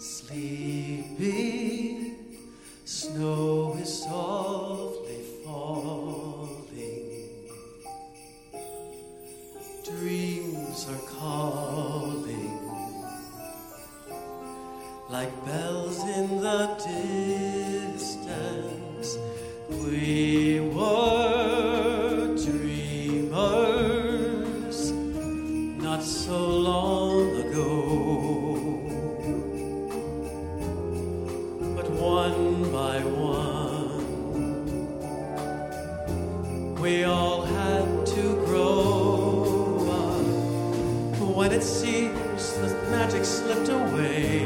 Sleepy, snow is softly falling. Dreams are calling like bells in the distance. We were